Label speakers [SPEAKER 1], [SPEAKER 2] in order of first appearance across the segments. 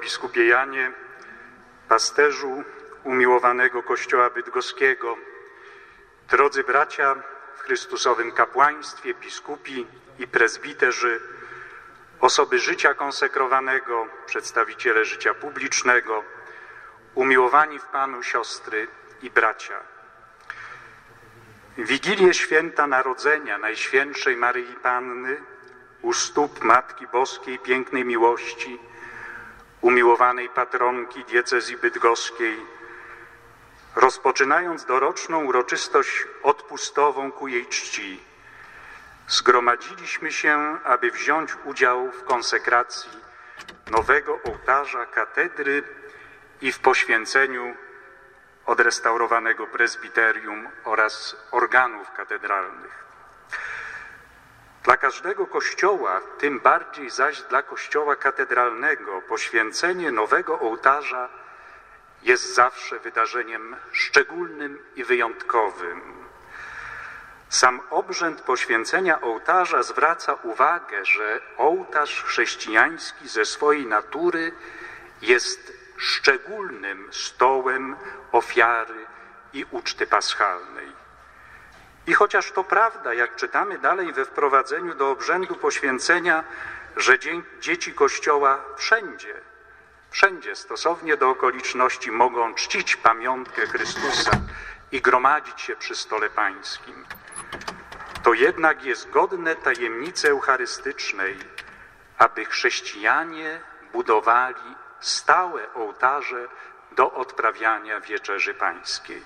[SPEAKER 1] biskupie Janie, pasterzu umiłowanego Kościoła Bydgoskiego, drodzy bracia w Chrystusowym kapłaństwie, biskupi i prezbiterzy, osoby życia konsekrowanego, przedstawiciele życia publicznego, umiłowani w Panu siostry i bracia. Wigilię święta Narodzenia Najświętszej Maryi Panny u stóp Matki Boskiej Pięknej Miłości, umiłowanej patronki diecezji bydgoskiej, rozpoczynając doroczną uroczystość odpustową ku jej czci, zgromadziliśmy się, aby wziąć udział w konsekracji nowego ołtarza katedry i w poświęceniu odrestaurowanego prezbiterium oraz organów katedralnych. Dla każdego kościoła, tym bardziej zaś dla kościoła katedralnego, poświęcenie nowego ołtarza jest zawsze wydarzeniem szczególnym i wyjątkowym. Sam obrzęd poświęcenia ołtarza zwraca uwagę, że ołtarz chrześcijański ze swojej natury jest szczególnym stołem ofiary i uczty paschalnej. I chociaż to prawda, jak czytamy dalej we wprowadzeniu do obrzędu poświęcenia, że dzieci Kościoła wszędzie stosownie do okoliczności mogą czcić pamiątkę Chrystusa i gromadzić się przy stole pańskim, to jednak jest godne tajemnicy eucharystycznej, aby chrześcijanie budowali stałe ołtarze do odprawiania wieczerzy pańskiej.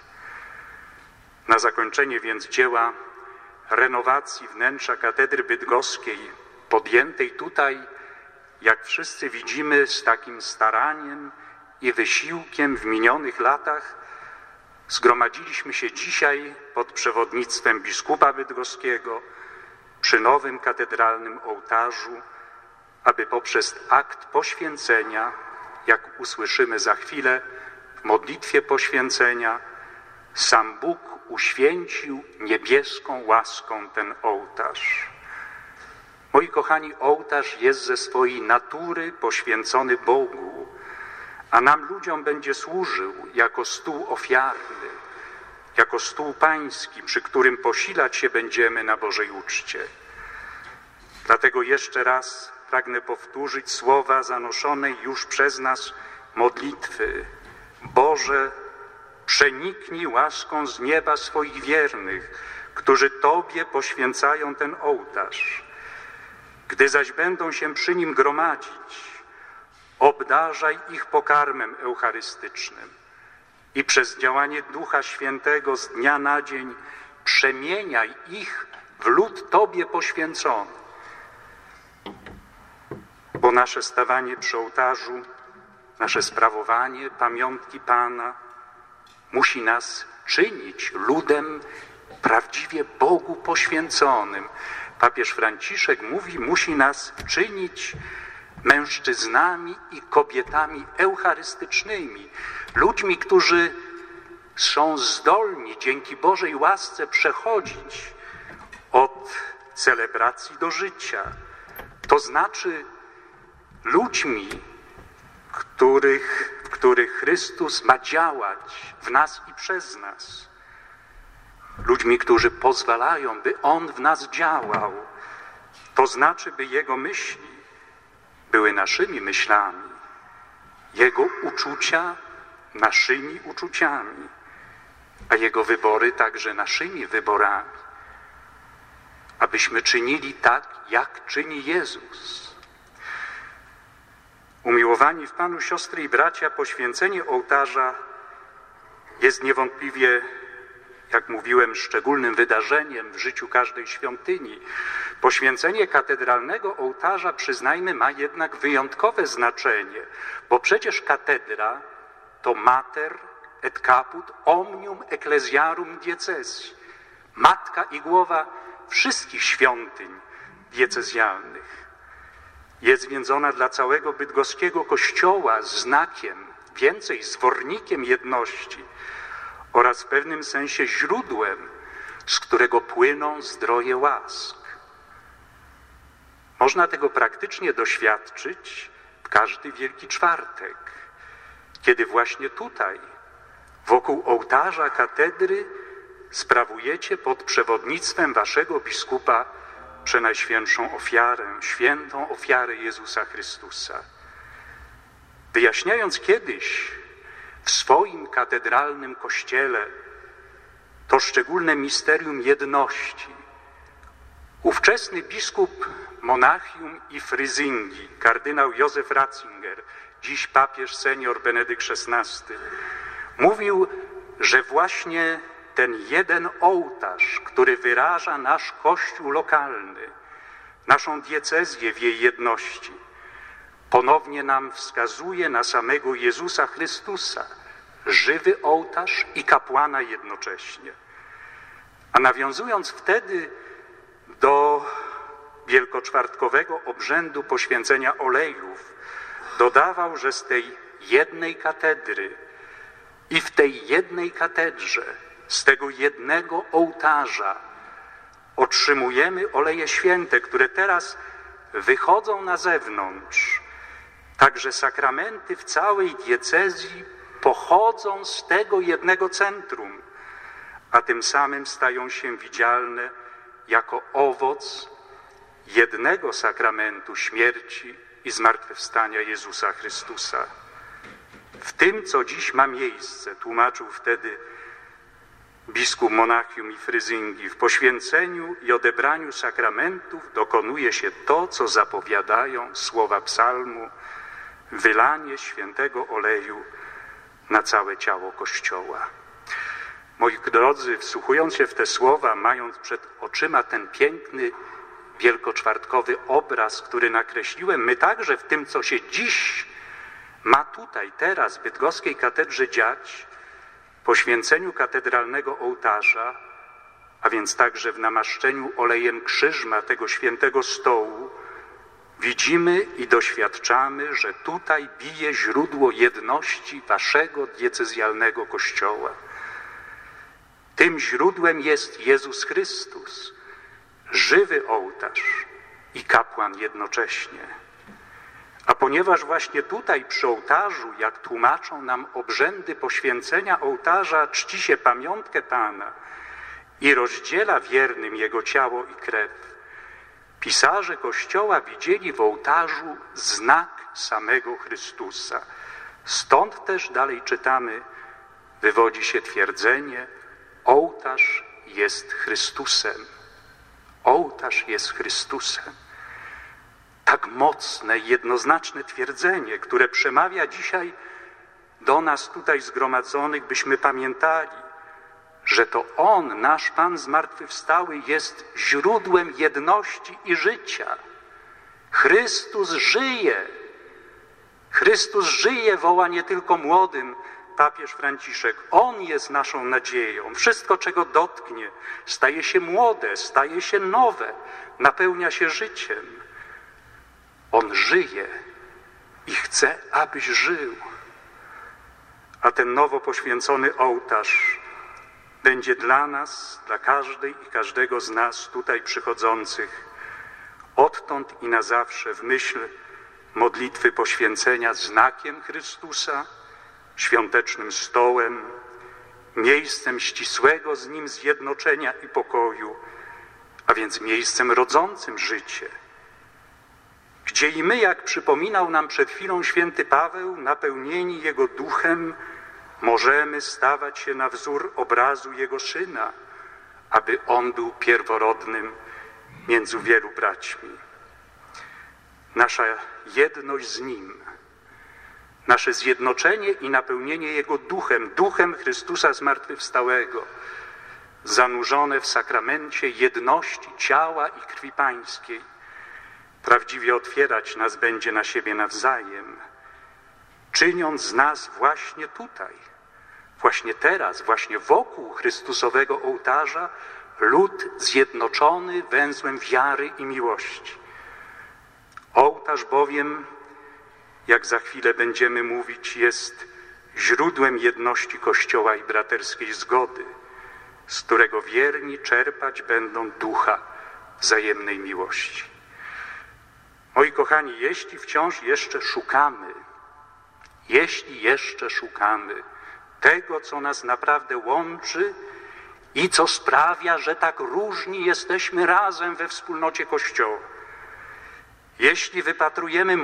[SPEAKER 1] Na zakończenie więc dzieła renowacji wnętrza katedry bydgoskiej, podjętej tutaj, jak wszyscy widzimy, z takim staraniem i wysiłkiem w minionych latach, zgromadziliśmy się dzisiaj pod przewodnictwem biskupa bydgoskiego przy nowym katedralnym ołtarzu, aby poprzez akt poświęcenia, jak usłyszymy za chwilę w modlitwie poświęcenia, sam Bóg uświęcił niebieską łaską ten ołtarz. Moi kochani, ołtarz jest ze swojej natury poświęcony Bogu, a nam ludziom będzie służył jako stół ofiarny, jako stół pański, przy którym posilać się będziemy na Bożej uczcie. Dlatego jeszcze raz pragnę powtórzyć słowa zanoszonej już przez nas modlitwy. Boże, przeniknij łaską z nieba swoich wiernych, którzy Tobie poświęcają ten ołtarz. Gdy zaś będą się przy nim gromadzić, obdarzaj ich pokarmem eucharystycznym i przez działanie Ducha Świętego z dnia na dzień przemieniaj ich w lud Tobie poświęcony. Bo nasze stawanie przy ołtarzu, nasze sprawowanie pamiątki Pana musi nas czynić ludem prawdziwie Bogu poświęconym. Papież Franciszek mówi, musi nas czynić mężczyznami i kobietami eucharystycznymi, ludźmi, którzy są zdolni dzięki Bożej łasce przechodzić od celebracji do życia. To znaczy ludźmi, w których Chrystus ma działać w nas i przez nas. Ludźmi, którzy pozwalają, by On w nas działał. To znaczy, by Jego myśli były naszymi myślami, Jego uczucia naszymi uczuciami, a Jego wybory także naszymi wyborami. Abyśmy czynili tak, jak czyni Jezus. Umiłowani w Panu siostry i bracia, poświęcenie ołtarza jest niewątpliwie, jak mówiłem, szczególnym wydarzeniem w życiu każdej świątyni. Poświęcenie katedralnego ołtarza, przyznajmy, ma jednak wyjątkowe znaczenie, bo przecież katedra to mater et caput omnium ecclesiarum diecezji, matka i głowa wszystkich świątyń diecezjalnych. Jest więc ona dla całego bydgoskiego Kościoła znakiem, więcej zwornikiem jedności oraz w pewnym sensie źródłem, z którego płyną zdroje łask. Można tego praktycznie doświadczyć w każdy Wielki Czwartek, kiedy właśnie tutaj, wokół ołtarza katedry, sprawujecie pod przewodnictwem waszego biskupa przenajświętszą ofiarę, świętą ofiarę Jezusa Chrystusa. Wyjaśniając kiedyś w swoim katedralnym kościele to szczególne misterium jedności, ówczesny biskup Monachium i Fryzyngi, kardynał Józef Ratzinger, dziś papież senior Benedykt XVI, mówił, że właśnie ten jeden ołtarz, który wyraża nasz Kościół lokalny, naszą diecezję w jej jedności, ponownie nam wskazuje na samego Jezusa Chrystusa, żywy ołtarz i kapłana jednocześnie. A nawiązując wtedy do wielkoczwartkowego obrzędu poświęcenia olejów, dodawał, że z tej jednej katedry i w tej jednej katedrze, z tego jednego ołtarza otrzymujemy oleje święte, które teraz wychodzą na zewnątrz. Także sakramenty w całej diecezji pochodzą z tego jednego centrum, a tym samym stają się widzialne jako owoc jednego sakramentu śmierci i zmartwychwstania Jezusa Chrystusa. W tym, co dziś ma miejsce, tłumaczył wtedy biskup Monachium i Fryzyngi, w poświęceniu i odebraniu sakramentów dokonuje się to, co zapowiadają słowa psalmu, wylanie świętego oleju na całe ciało Kościoła. Moi drodzy, wsłuchując się w te słowa, mając przed oczyma ten piękny, wielkoczwartkowy obraz, który nakreśliłem, my także w tym, co się dziś ma tutaj, teraz, w bydgoskiej katedrze dziać, poświęceniu katedralnego ołtarza, a więc także w namaszczeniu olejem krzyżma tego świętego stołu, widzimy i doświadczamy, że tutaj bije źródło jedności waszego diecezjalnego Kościoła. Tym źródłem jest Jezus Chrystus, żywy ołtarz i kapłan jednocześnie. A ponieważ właśnie tutaj przy ołtarzu, jak tłumaczą nam obrzędy poświęcenia ołtarza, czci się pamiątkę Pana i rozdziela wiernym Jego ciało i krew, pisarze Kościoła widzieli w ołtarzu znak samego Chrystusa. Stąd też dalej czytamy, wywodzi się twierdzenie: ołtarz jest Chrystusem. Ołtarz jest Chrystusem. Tak mocne, jednoznaczne twierdzenie, które przemawia dzisiaj do nas tutaj zgromadzonych, byśmy pamiętali, że to On, nasz Pan zmartwychwstały, jest źródłem jedności i życia. Chrystus żyje. Chrystus żyje, woła nie tylko młodym papież Franciszek. On jest naszą nadzieją. Wszystko, czego dotknie, staje się młode, staje się nowe, napełnia się życiem. On żyje i chce, abyś żył. A ten nowo poświęcony ołtarz będzie dla nas, dla każdej i każdego z nas tutaj przychodzących, odtąd i na zawsze w myśl modlitwy poświęcenia znakiem Chrystusa, świątecznym stołem, miejscem ścisłego z Nim zjednoczenia i pokoju, a więc miejscem rodzącym życie, gdzie i my, jak przypominał nam przed chwilą święty Paweł, napełnieni Jego duchem, możemy stawać się na wzór obrazu Jego Syna, aby On był pierworodnym między wielu braćmi. Nasza jedność z Nim, nasze zjednoczenie i napełnienie Jego duchem, duchem Chrystusa zmartwychwstałego, zanurzone w sakramencie jedności ciała i krwi Pańskiej, prawdziwie otwierać nas będzie na siebie nawzajem, czyniąc z nas właśnie tutaj, właśnie teraz, właśnie wokół Chrystusowego ołtarza lud zjednoczony węzłem wiary i miłości. Ołtarz bowiem, jak za chwilę będziemy mówić, jest źródłem jedności Kościoła i braterskiej zgody, z którego wierni czerpać będą ducha wzajemnej miłości. Moi kochani, jeśli wciąż jeszcze szukamy tego, co nas naprawdę łączy i co sprawia, że tak różni jesteśmy razem we wspólnocie Kościoła, jeśli wypatrujemy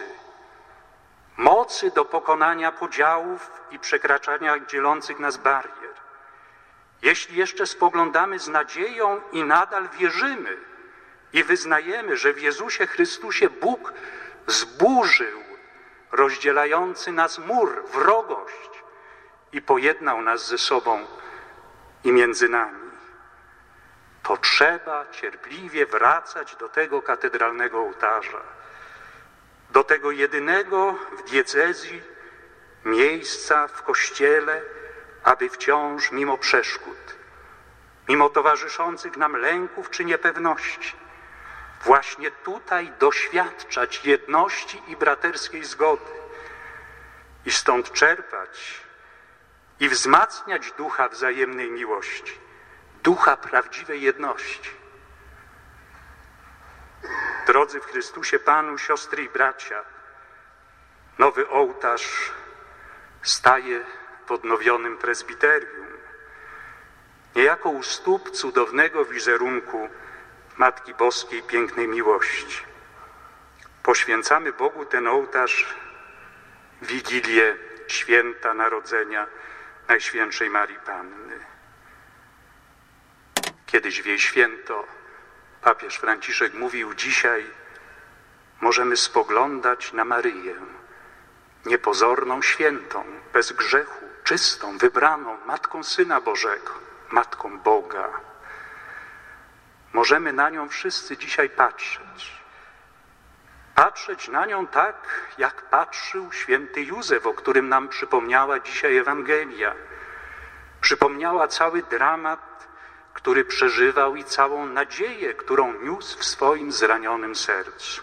[SPEAKER 1] mocy do pokonania podziałów i przekraczania dzielących nas barier, jeśli jeszcze spoglądamy z nadzieją i nadal wierzymy i wyznajemy, że w Jezusie Chrystusie Bóg zburzył rozdzielający nas mur, wrogość i pojednał nas ze sobą i między nami, to trzeba cierpliwie wracać do tego katedralnego ołtarza, do tego jedynego w diecezji miejsca w Kościele, aby wciąż mimo przeszkód, mimo towarzyszących nam lęków czy niepewności, właśnie tutaj doświadczać jedności i braterskiej zgody i stąd czerpać i wzmacniać ducha wzajemnej miłości, ducha prawdziwej jedności. Drodzy w Chrystusie Panu, siostry i bracia, nowy ołtarz staje w odnowionym prezbiterium, niejako u stóp cudownego wizerunku Matki Boskiej Pięknej Miłości. Poświęcamy Bogu ten ołtarz w Wigilię Święta Narodzenia Najświętszej Marii Panny. Kiedyś w jej święto papież Franciszek mówił: dzisiaj możemy spoglądać na Maryję, niepozorną świętą, bez grzechu, czystą, wybraną, Matką Syna Bożego, Matką Boga. Możemy na nią wszyscy dzisiaj patrzeć. Patrzeć na nią tak, jak patrzył święty Józef, o którym nam przypomniała dzisiaj Ewangelia. Przypomniała cały dramat, który przeżywał i całą nadzieję, którą niósł w swoim zranionym sercu.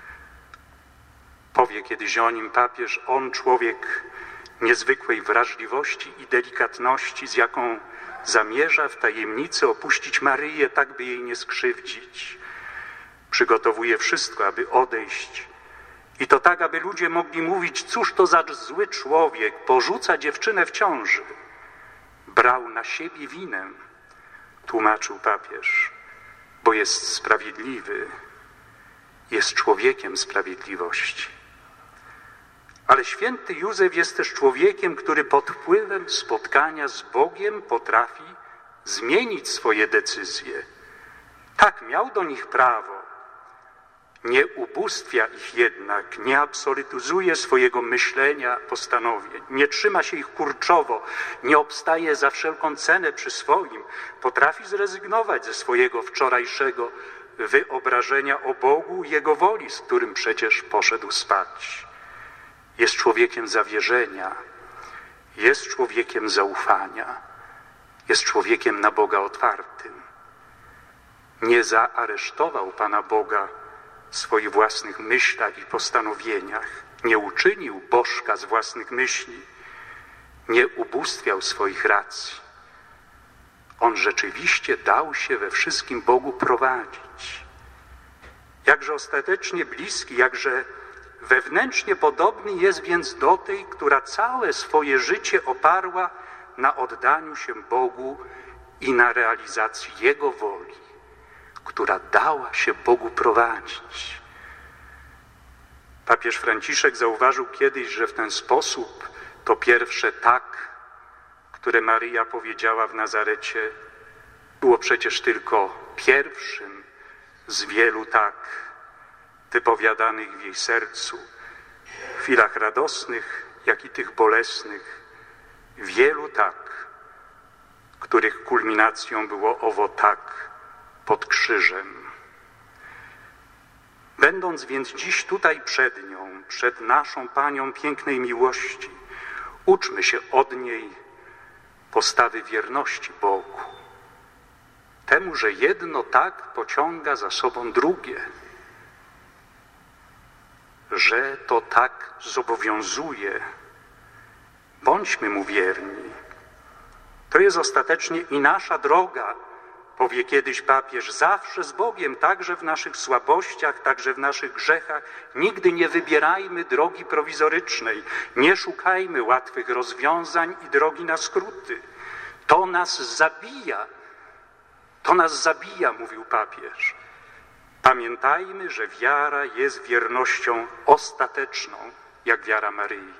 [SPEAKER 1] Powie kiedyś o nim papież: on, człowiek niezwykłej wrażliwości i delikatności, z jaką zamierza w tajemnicy opuścić Maryję, tak by jej nie skrzywdzić. Przygotowuje wszystko, aby odejść. I to tak, aby ludzie mogli mówić: cóż to za zły człowiek, porzuca dziewczynę w ciąży. Brał na siebie winę, tłumaczył papież, bo jest sprawiedliwy, jest człowiekiem sprawiedliwości. Ale święty Józef jest też człowiekiem, który pod wpływem spotkania z Bogiem potrafi zmienić swoje decyzje. Tak, miał do nich prawo. Nie ubóstwia ich jednak, nie absolutyzuje swojego myślenia, postanowień, nie trzyma się ich kurczowo, nie obstaje za wszelką cenę przy swoim. Potrafi zrezygnować ze swojego wczorajszego wyobrażenia o Bogu i Jego woli, z którym przecież poszedł spać. Jest człowiekiem zawierzenia, jest człowiekiem zaufania, jest człowiekiem na Boga otwartym. Nie zaaresztował Pana Boga w swoich własnych myślach i postanowieniach, nie uczynił bożka z własnych myśli, nie ubóstwiał swoich racji. On rzeczywiście dał się we wszystkim Bogu prowadzić. Jakże ostatecznie bliski, jakże wewnętrznie podobny jest więc do tej, która całe swoje życie oparła na oddaniu się Bogu i na realizacji Jego woli, która dała się Bogu prowadzić. Papież Franciszek zauważył kiedyś, że w ten sposób to pierwsze tak, które Maryja powiedziała w Nazarecie, było przecież tylko pierwszym z wielu tak wypowiadanych w jej sercu, w chwilach radosnych, jak i tych bolesnych, wielu tak, których kulminacją było owo tak pod krzyżem. Będąc więc dziś tutaj przed nią, przed naszą Panią Pięknej Miłości, uczmy się od niej postawy wierności Bogu. Temu, że jedno tak pociąga za sobą drugie, że to tak zobowiązuje. Bądźmy mu wierni. To jest ostatecznie i nasza droga powie kiedyś papież, zawsze z Bogiem, także w naszych słabościach, także w naszych grzechach. Nigdy nie wybierajmy drogi prowizorycznej, nie szukajmy łatwych rozwiązań i drogi na skróty. To nas zabija, mówił papież. Pamiętajmy, że wiara jest wiernością ostateczną, jak wiara Maryi.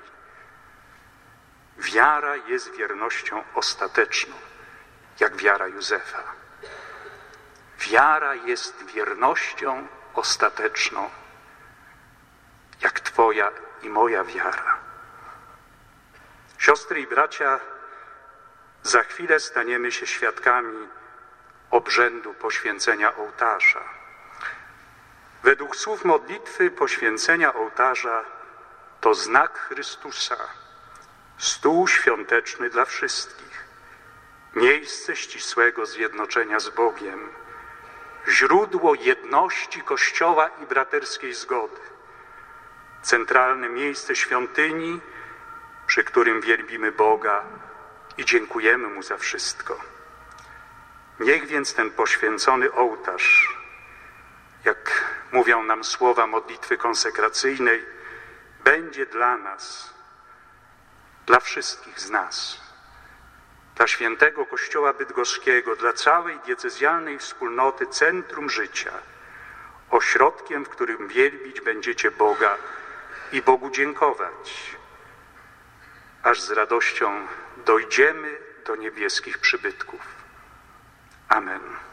[SPEAKER 1] Wiara jest wiernością ostateczną, jak wiara Józefa. Wiara jest wiernością ostateczną, jak Twoja i moja wiara. Siostry i bracia, za chwilę staniemy się świadkami obrzędu poświęcenia ołtarza. Według słów modlitwy poświęcenia ołtarza to znak Chrystusa, stół świąteczny dla wszystkich, miejsce ścisłego zjednoczenia z Bogiem, źródło jedności Kościoła i braterskiej zgody, centralne miejsce świątyni, przy którym wielbimy Boga i dziękujemy Mu za wszystko. Niech więc ten poświęcony ołtarz, jak mówią nam słowa modlitwy konsekracyjnej, będzie dla nas, dla wszystkich z nas, dla świętego Kościoła Bydgoszskiego, dla całej diecezjalnej wspólnoty centrum życia, ośrodkiem, w którym wielbić będziecie Boga i Bogu dziękować, aż z radością dojdziemy do niebieskich przybytków. Amen.